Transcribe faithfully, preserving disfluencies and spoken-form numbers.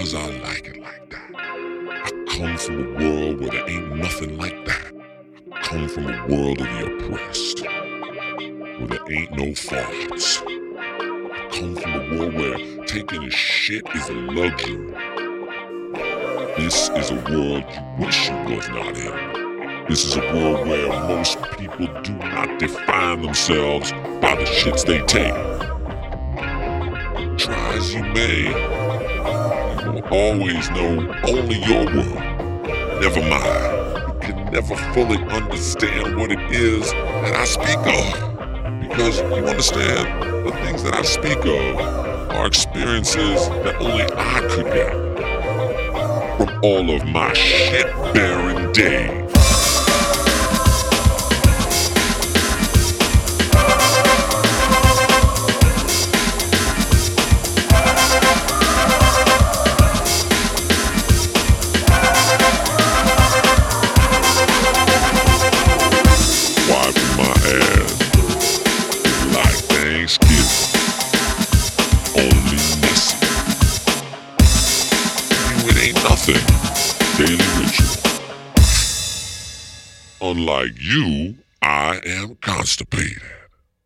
because I like it like that. I come from a world where there ain't nothing like that. I come from a world of the oppressed, where there ain't no fathers. I come from a world where taking a shit is a luxury. This is a world you wish you was not in. This is a world where most people do not define themselves by the shits they take. Try as you may, you will always know only your world. Never mind, you can never fully understand what it is that I speak of. Because you understand, the things that I speak of are experiences that only I could get from all of my shit-bearing days. Wiping my ass like Thanksgiving, only messy. You, it ain't nothing, daily ritual. Unlike you, I am constipated.